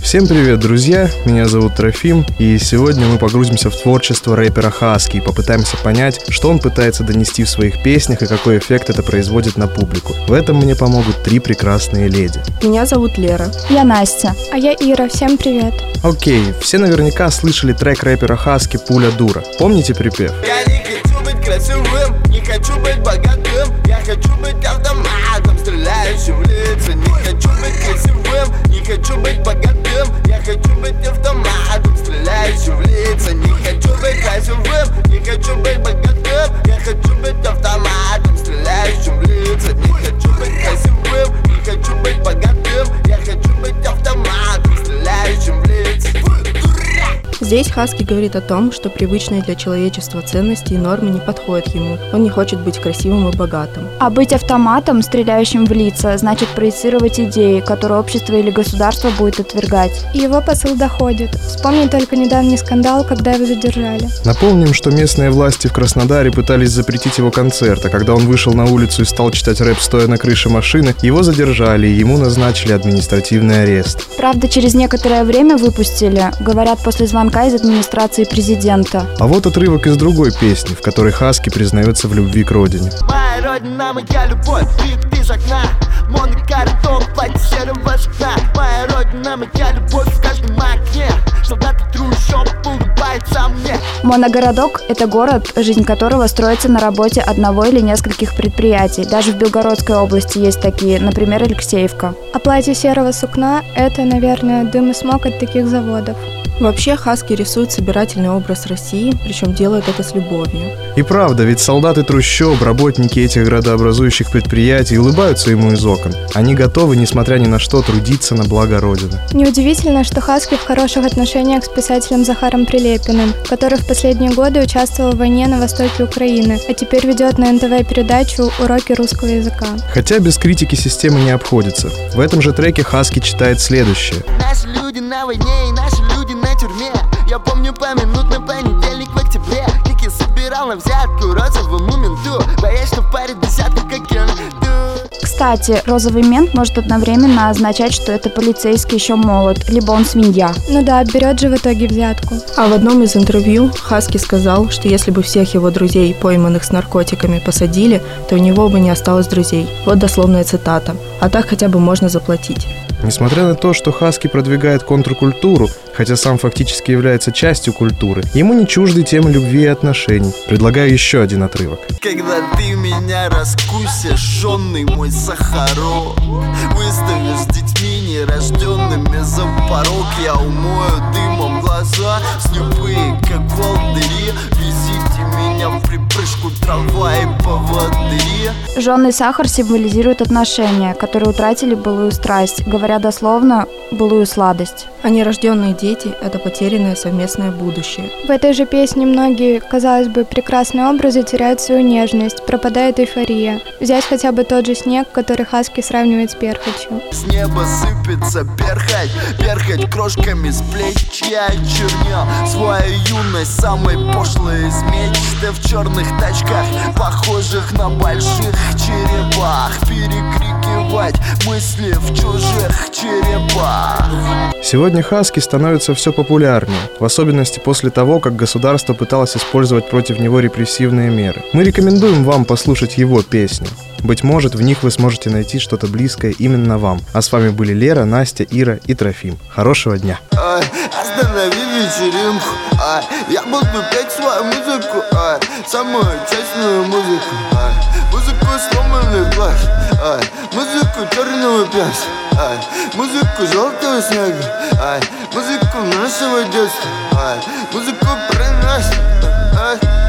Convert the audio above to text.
Всем привет, друзья! Меня зовут Трофим, и сегодня мы погрузимся в творчество рэпера Хаски и попытаемся понять, что он пытается донести в своих песнях и какой эффект это производит на публику. В этом мне помогут три прекрасные леди. Меня зовут Лера. Я Настя. А я Ира. Всем привет. Окей, все наверняка слышали трек рэпера Хаски «Пуля дура». Помните припев? Я не хочу быть красивым, не хочу быть богатым, я хочу быть автоматом, стреляющим в лица. Не хочу быть красивым, не хочу быть богатым, я хочу быть автоматом, стреляющим в лица. Не хочу быть красивым, не хочу быть богатым, я хочу быть автоматом, стреляющим в лица. Не хочу быть красивым, не хочу быть богатым, я хочу быть автоматом, стреляющим в лица. Здесь Хаски говорит о том, что привычные для человечества ценности и нормы не подходят ему. Он не хочет быть красивым и богатым. А быть автоматом, стреляющим в лица, значит проецировать идеи, которые общество или государство будет отвергать. И его посыл доходит. Вспомни только недавний скандал, когда его задержали. Напомним, что местные власти в Краснодаре пытались запретить его концерт, а когда он вышел на улицу и стал читать рэп стоя на крыше машины, его задержали и ему назначили административный арест. Правда, через некоторое время выпустили, говорят, после звонка из администрации президента. А вот отрывок из другой песни, в которой Хаски признается в любви к родине. Моя родина, моя любовь, вид из окна, монокартон, платье серого шкна. Моя родина, моя любовь в каждом окне, солдаты трущоб улыбается мне. Моногородок – это город, жизнь которого строится на работе одного или нескольких предприятий. Даже в Белгородской области есть такие, например, Алексеевка. А платье серого сукна – это, наверное, дым и смог от таких заводов. Вообще Хаски рисует собирательный образ России, причем делает это с любовью. И правда, ведь солдаты трущоб, работники этих градообразующих предприятий улыбаются ему из окон. Они готовы, несмотря ни на что, трудиться на благо Родины. Неудивительно, что Хаски в хороших отношениях с писателем Захаром Прилепиным, который в последние годы участвовал в войне на востоке Украины, а теперь ведет на НТВ передачу «Уроки русского языка». Хотя без критики системы не обходится. В этом же треке Хаски читает следующее. Наши люди на войне и наши люди на тюрьме. Я помню поминутный понедельник в октябре, как я собирал на взятку розовому менту, боясь, что в паре десятку, как я найду. Кстати, розовый мент может одновременно означать, что это полицейский еще молод, либо он свинья. Ну да, берет же в итоге взятку. А в одном из интервью Хаски сказал, что если бы всех его друзей, пойманных с наркотиками, посадили, то у него бы не осталось друзей. Вот дословная цитата. А так хотя бы можно заплатить. Несмотря на то, что Хаски продвигает контркультуру, хотя сам фактически является частью культуры, ему не чужды темы любви и отношений. Предлагаю еще один отрывок. Когда ты меня раскусишь, жжёный мой сахарок, выставишь с детьми нерожденными за порог, я умою дымом глаза, слепые как волдыри, везите меня в припрыжку, трамваи, поводыри. Жжёный сахар символизирует отношения, которые утратили былую страсть, говоря дословно, былую сладость. А нерожденные дети – это потерянное совместное будущее. В этой же песне многие, казалось бы, прекрасные образы теряют свою нежность, пропадает эйфория. Взять хотя бы тот же снег, который Хаски сравнивает с перхотью. С неба сыпется перхоть крошками с плеч. Я чернел свою юность, самой пошлой из мечты, в черных тачках, похожих на больших черепах, перекрикивать мысли в чужих черепах. Сегодня Хаски становится все популярнее, в особенности после того, как государство пыталось использовать против него репрессивные меры. Мы рекомендуем вам послушать его песни. Быть может, в них вы сможете найти что-то близкое именно вам. А с вами были Лера, Настя, Ира и Трофим. Хорошего дня! Останови вечеринку, я буду петь свою музыку, самую честную музыку, музыку сломанных глаз, музыку черного пяса, музыку желтого снега, музыку нашего детства, музыку про нас.